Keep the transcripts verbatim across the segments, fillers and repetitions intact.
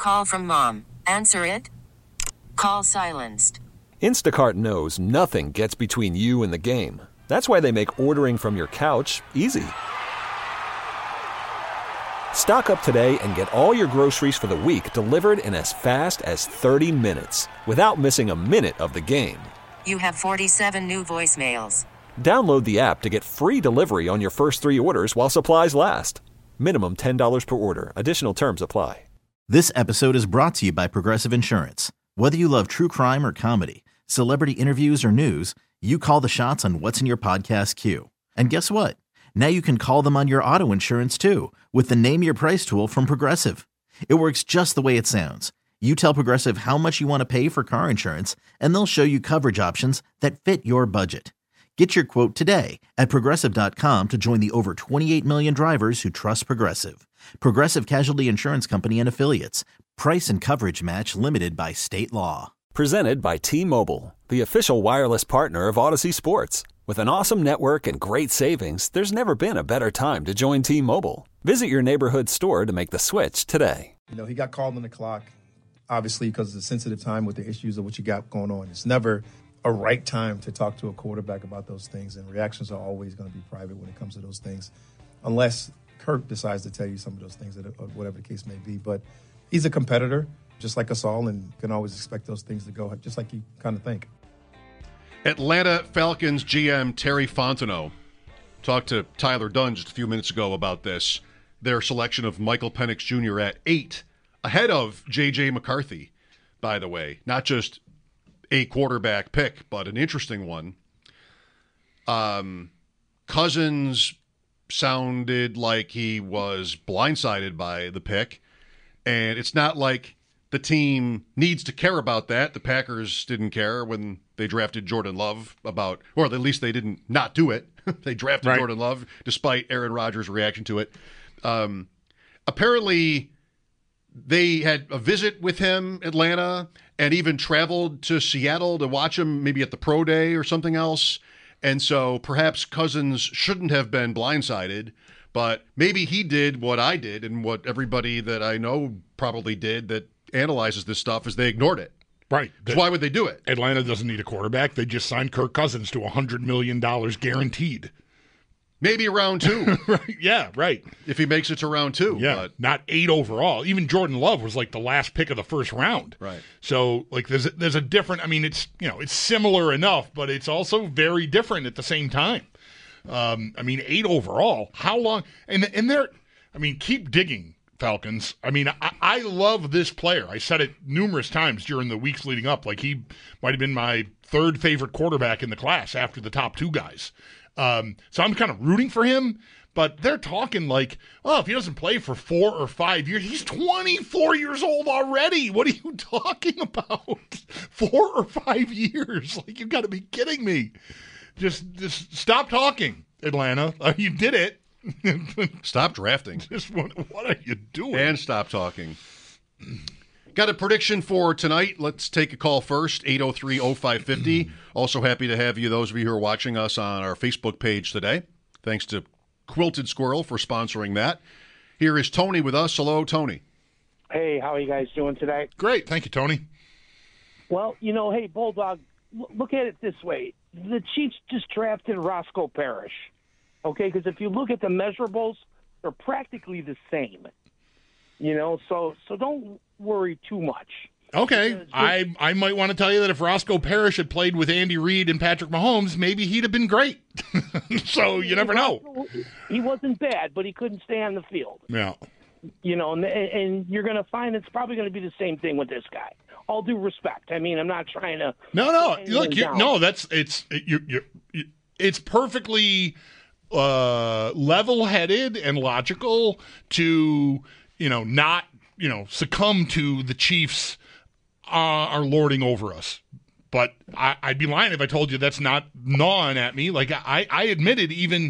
Call from mom. Answer it. Call silenced. Instacart knows nothing gets between you and the game. That's why they make ordering from your couch easy. Stock up today and get all your groceries for the week delivered in as fast as thirty minutes without missing a minute of the game. You have forty-seven new voicemails. Download the app to get free delivery on your first three orders while supplies last. Minimum ten dollars per order. Additional terms apply. This episode is brought to you by Progressive Insurance. Whether you love true crime or comedy, celebrity interviews or news, you call the shots on what's in your podcast queue. And guess what? Now you can call them on your auto insurance too with the Name Your Price tool from Progressive. It works just the way it sounds. You tell Progressive how much you want to pay for car insurance, and they'll show you coverage options that fit your budget. Get your quote today at Progressive dot com to join the over twenty-eight million drivers who trust Progressive. Progressive Casualty Insurance Company and Affiliates. Price and coverage match limited by state law. Presented by T-Mobile, the official wireless partner of Odyssey Sports. With an awesome network and great savings, there's never been a better time to join T-Mobile. Visit your neighborhood store to make the switch today. You know, he got called on the clock, obviously, because it's a sensitive time with the issues of what you got going on. It's never a right time to talk to a quarterback about those things, and reactions are always going to be private when it comes to those things, unless Kirk decides to tell you some of those things, that, or whatever the case may be. But he's a competitor, just like us all, and can always expect those things to go just like you kind of think. Atlanta Falcons G M Terry Fontenot talked to Tyler Dunn just a few minutes ago about this. Their selection of Michael Penix Junior at eight, ahead of J J McCarthy, by the way. Not just a quarterback pick, but an interesting one. Um, Cousins sounded like he was blindsided by the pick, and it's not like the team needs to care about that. The Packers didn't care when they drafted Jordan Love about, or at least they didn't not do it. They drafted right. Jordan Love despite Aaron Rodgers' reaction to it. Um, apparently, they had a visit with him, Atlanta, and even traveled to Seattle to watch him maybe at the pro day or something else. And so perhaps Cousins shouldn't have been blindsided, but maybe he did what I did and what everybody that I know probably did that analyzes this stuff is they ignored it. Right. So why would they do it? Atlanta doesn't need a quarterback. They just signed Kirk Cousins to one hundred million dollars guaranteed. Maybe round two. Right. Yeah, right. If he makes it to round two. Yeah, but. Not eight overall. Even Jordan Love was like the last pick of the first round. Right. So, like, there's a, there's a different, I mean, it's, you know, it's similar enough, but it's also very different at the same time. Um, I mean, eight overall. How long? And, and they're, I mean, keep digging, Falcons. I mean, I, I love this player. I said it numerous times during the weeks leading up. Like, he might have been my third favorite quarterback in the class after the top two guys. Um, so I'm kind of rooting for him, but they're talking like, oh, if he doesn't play for four or five years, he's twenty-four years old already. What are you talking about? Four or five years? Like, you've got to be kidding me. Just, just stop talking, Atlanta. Uh, you did it. Stop drafting. Just what, what are you doing? And stop talking. Got a prediction for tonight. Let's take a call first, eight oh three oh five five oh. Also happy to have you, those of you who are watching us on our Facebook page today. Thanks to Quilted Squirrel for sponsoring that. Here is Tony with us. Hello, Tony. Hey, how are you guys doing today? Great. Thank you, Tony. Well, you know, hey, Bulldog, look at it this way. The Chiefs just drafted Roscoe Parrish, okay? Because if you look at the measurables, they're practically the same. You know, so so don't worry too much. Okay, I I might want to tell you that if Roscoe Parrish had played with Andy Reid and Patrick Mahomes, maybe he'd have been great. So you never know. He wasn't bad, but he couldn't stay on the field. Yeah. You know, and, and you're going to find it's probably going to be the same thing with this guy. All due respect. I mean, I'm not trying to. No, no. Look, you, no. That's it's you. You. It's perfectly uh, level-headed and logical to you know not you know succumb to the Chiefs. Uh, are lording over us. But I, I'd be lying if I told you that's not gnawing at me. Like, I, I admitted even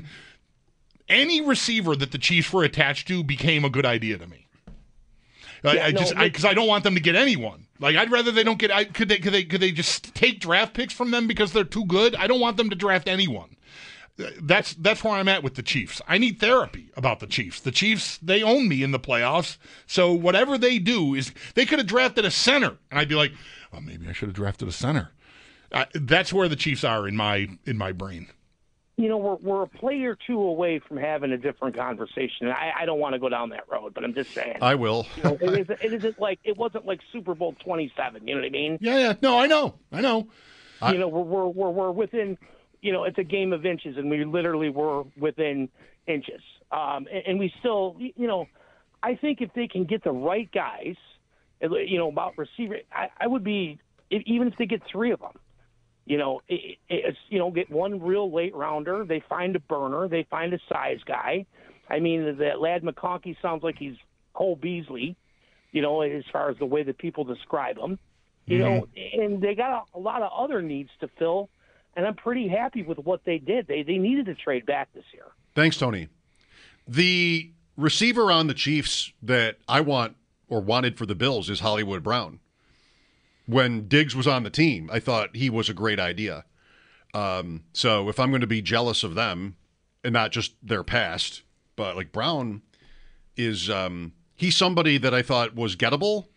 any receiver that the Chiefs were attached to became a good idea to me. Yeah, I, I no, just because I, I don't want them to get anyone. Like, I'd rather they don't get. I, could they? Could they? Could they just take draft picks from them because they're too good? I don't want them to draft anyone. That's that's where I'm at with the Chiefs. I need therapy about the Chiefs. The Chiefs, they own me in the playoffs. So whatever they do is, they could have drafted a center, and I'd be like, well, maybe I should have drafted a center. Uh, that's where the Chiefs are in my in my brain. You know, we're we're a play or two away from having a different conversation. I, I don't want to go down that road, but I'm just saying. I will. You know, it, is, it isn't like it wasn't like Super Bowl twenty-seven. You know what I mean? Yeah, yeah. No, I know, I know. I, you know, we're we're we're, we're within. You know, it's a game of inches, and we literally were within inches. Um, and, and we still, you know, I think if they can get the right guys, you know, about receiver, I, I would be, even if they get three of them, you know, it, it's, you know, get one real late rounder, they find a burner, they find a size guy. I mean, that lad McConkey sounds like he's Cole Beasley, you know, as far as the way that people describe him, you mm-hmm. know, and they got a, a lot of other needs to fill. And I'm pretty happy with what they did. They they needed to trade back this year. Thanks, Tony. The receiver on the Chiefs that I want or wanted for the Bills is Hollywood Brown. When Diggs was on the team, I thought he was a great idea. Um, so if I'm going to be jealous of them, and not just their past, but like Brown is um, he's somebody that I thought was gettable,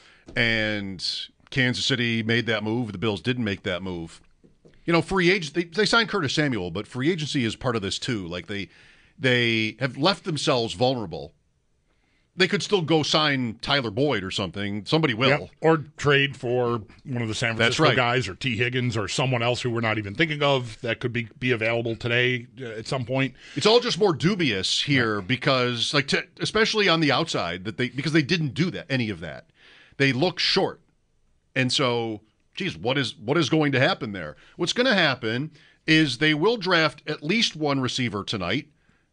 and Kansas City made that move. The Bills didn't make that move. You know, free agent, they, they signed Curtis Samuel, but free agency is part of this too. Like they they have left themselves vulnerable. They could still go sign Tyler Boyd or something. Somebody will. Yep. Or trade for one of the San Francisco right. guys, or T. Higgins, or someone else who we're not even thinking of that could be, be available today uh, at some point. It's all just more dubious here because, like, to, especially on the outside, that they because they didn't do that any of that. They look short, and so. Geez, what is what is going to happen there? What's going to happen is they will draft at least one receiver tonight,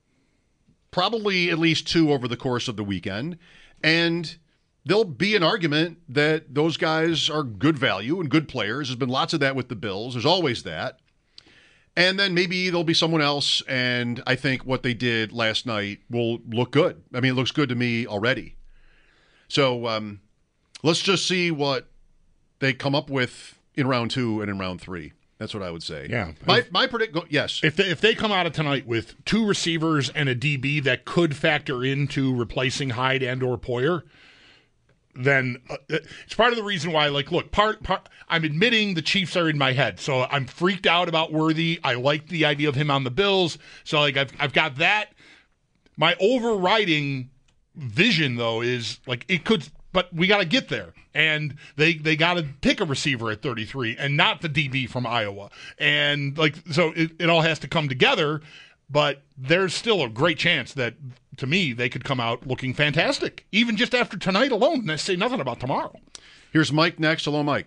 probably at least two over the course of the weekend, and there'll be an argument that those guys are good value and good players. There's been lots of that with the Bills. There's always that. And then maybe there'll be someone else, and I think what they did last night will look good. I mean, it looks good to me already. So um, let's just see what they come up with in round two and in round three. That's what I would say. Yeah. My my predict. Go, yes. If they, if they come out of tonight with two receivers and a D B that could factor into replacing Hyde and or Poyer, then uh, it's part of the reason why. Like, look, part part. I'm admitting the Chiefs are in my head, so I'm freaked out about Worthy. I like the idea of him on the Bills, so like I've I've got that. My overriding vision though is like it could. But we got to get there, and they they got to pick a receiver at thirty-three, and not the D B from Iowa, and like so it, it all has to come together. But there's still a great chance that, to me, they could come out looking fantastic, even just after tonight alone. And I say nothing about tomorrow. Here's Mike next. Hello, Mike.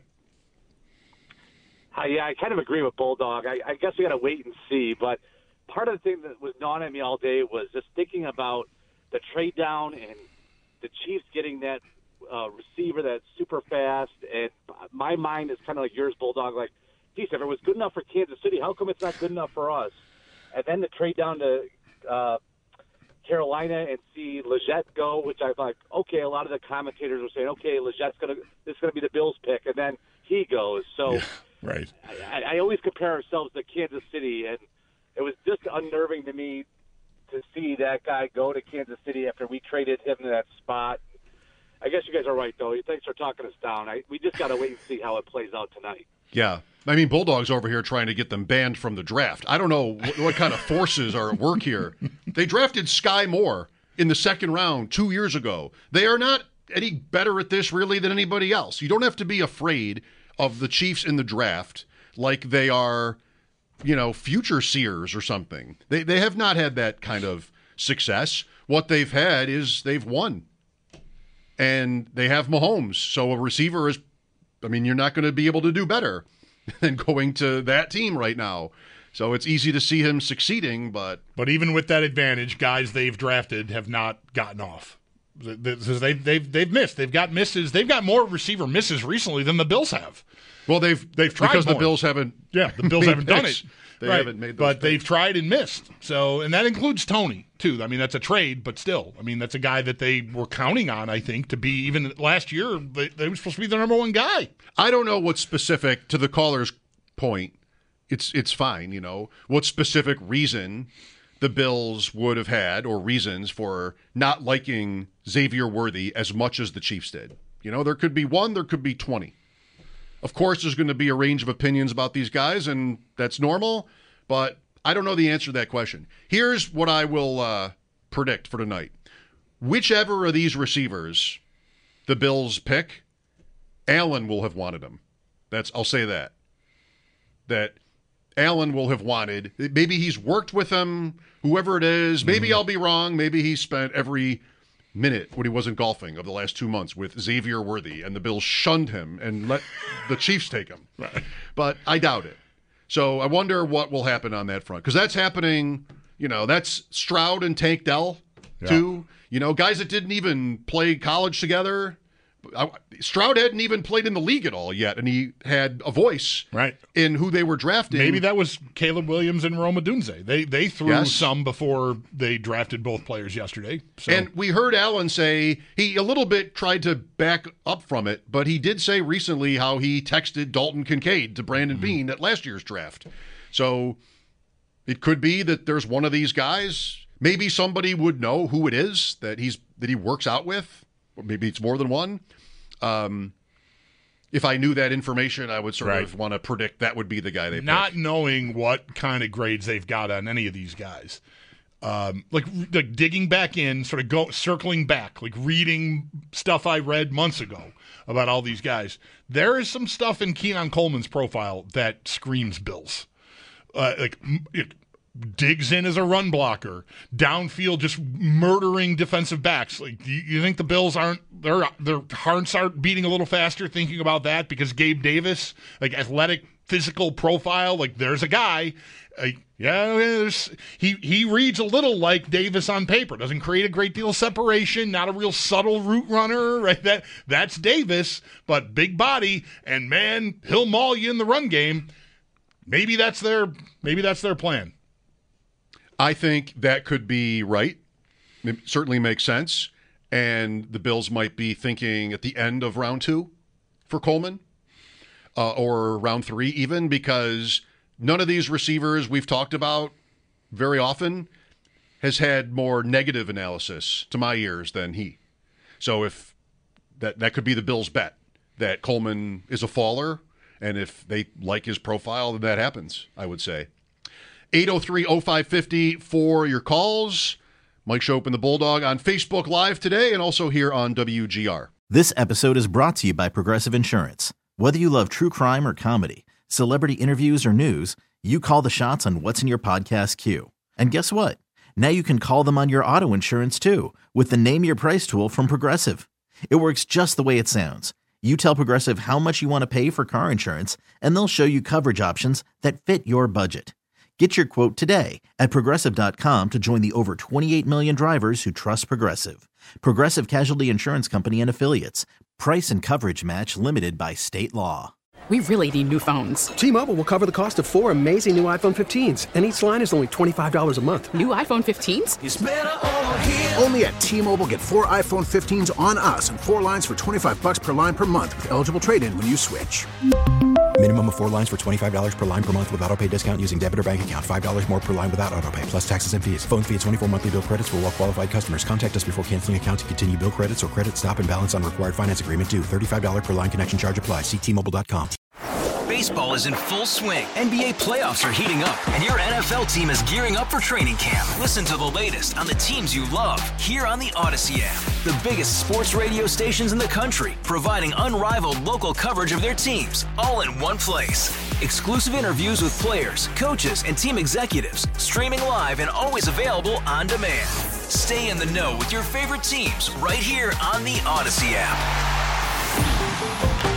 Uh, yeah, I kind of agree with Bulldog. I, I guess we got to wait and see. But part of the thing that was gnawing at me all day was just thinking about the trade down and the Chiefs getting that. Uh, receiver that's super fast, and my mind is kind of like yours, Bulldog. Like, geez, if it was good enough for Kansas City, how come it's not good enough for us? And then to trade down to uh, Carolina and see Leggett go, which I thought, okay, a lot of the commentators were saying, okay, Legett's gonna this is gonna be the Bills' pick, and then he goes. So, yeah, right. I, I always compare ourselves to Kansas City, and it was just unnerving to me to see that guy go to Kansas City after we traded him to that spot. I guess you guys are right, though. Thanks for talking us down. I, we just got to wait and see how it plays out tonight. Yeah. I mean, Bulldogs over here trying to get them banned from the draft. I don't know what, what kind of forces are at work here. They drafted Sky Moore in the second round two years ago. They are not any better at this, really, than anybody else. You don't have to be afraid of the Chiefs in the draft like they are, you know, future seers or something. They, they have not had that kind of success. What they've had is they've won. And they have Mahomes. So a receiver is, I mean, you're not going to be able to do better than going to that team right now. So it's easy to see him succeeding, but... But even with that advantage, guys they've drafted have not gotten off. They've, they've, they've missed. They've got misses. They've got more receiver misses recently than the Bills have. Well, they've, they've tried because more. the Bills haven't... Yeah, the Bills haven't done it. They right. haven't made those But picks. they've tried and missed. So, and that includes Tony, too. I mean, that's a trade, but still. I mean, that's a guy that they were counting on, I think, to be, even last year, they, they were supposed to be the number one guy. I don't know what's specific, to the caller's point, it's it's fine, you know. What specific reason the Bills would have had, or reasons for not liking Xavier Worthy as much as the Chiefs did. You know, there could be one, there could be twenty. Of course, there's going to be a range of opinions about these guys, and that's normal, but I don't know the answer to that question. Here's what I will uh, predict for tonight. Whichever of these receivers the Bills pick, Allen will have wanted him. That's I'll say that. That Allen will have wanted. Maybe he's worked with him, whoever it is. Maybe mm-hmm. I'll be wrong. Maybe he spent every minute when he wasn't golfing of the last two months with Xavier Worthy, and the Bills shunned him and let the Chiefs take him. Right. But I doubt it. So I wonder what will happen on that front. Because that's happening, you know, that's Stroud and Tank Dell, yeah. too. You know, guys that didn't even play college together. I, Stroud hadn't even played in the league at all yet, and he had a voice right. in who they were drafting. Maybe that was Caleb Williams and Rome Odunze. They they threw yes. some before they drafted both players yesterday. So. And we heard Allen say he a little bit tried to back up from it, but he did say recently how he texted Dalton Kincaid to Brandon mm-hmm. Beane at last year's draft. So it could be that there's one of these guys. Maybe somebody would know who it is that he's that he works out with. Or maybe it's more than one. Um, if I knew that information, I would sort right. of want to predict that would be the guy they pick. Not knowing what kind of grades they've got on any of these guys. Um, like, like digging back in, sort of go circling back, like reading stuff I read months ago about all these guys. There is some stuff in Keenan Coleman's profile that screams Bills. Uh, like it, digs in as a run blocker, downfield just murdering defensive backs. Like, do you, you think the Bills aren't their their hearts aren't beating a little faster thinking about that because Gabe Davis, like athletic, physical profile, like there's a guy, uh, yeah, there's, he he reads a little like Davis on paper. Doesn't create a great deal of separation, not a real subtle route runner, right? That that's Davis, but big body, and man, he'll maul you in the run game. Maybe that's their maybe that's their plan. I think that could be right. It certainly makes sense. And the Bills might be thinking at the end of round two for Coleman, uh, or round three even, because none of these receivers we've talked about very often has had more negative analysis to my ears than he. So if that, that could be the Bills' bet, that Coleman is a faller, and if they like his profile, then that happens, I would say. eight oh three oh five five oh for your calls. Mike Schopp and the Bulldog on Facebook Live today and also here on W G R. This episode is brought to you by Progressive Insurance. Whether you love true crime or comedy, celebrity interviews or news, you call the shots on what's in your podcast queue. And guess what? Now you can call them on your auto insurance too with the Name Your Price tool from Progressive. It works just the way it sounds. You tell Progressive how much you want to pay for car insurance, and they'll show you coverage options that fit your budget. Get your quote today at Progressive dot com to join the over twenty-eight million drivers who trust Progressive. Progressive Casualty Insurance Company and Affiliates. Price and coverage match limited by state law. We really need new phones. T-Mobile will cover the cost of four amazing new iPhone fifteens, and each line is only twenty-five dollars a month. New iPhone fifteens? It's better over here. Only at T-Mobile, get four iPhone fifteens on us and four lines for twenty-five dollars per line per month with eligible trade-in when you switch. Minimum of four lines for twenty-five dollars per line per month with autopay discount using debit or bank account. five dollars more per line without autopay, plus taxes and fees. Phone fee at twenty-four monthly bill credits for well-qualified customers. Contact us before canceling account to continue bill credits or credit stop and balance on required finance agreement due. thirty-five dollars per line connection charge applies. See T Mobile dot com. Baseball is in full swing. N B A playoffs are heating up, and your N F L team is gearing up for training camp. Listen to the latest on the teams you love here on the Odyssey app. The biggest sports radio stations in the country, providing unrivaled local coverage of their teams, all in one place. Exclusive interviews with players, coaches, and team executives, streaming live and always available on demand. Stay in the know with your favorite teams right here on the Odyssey app.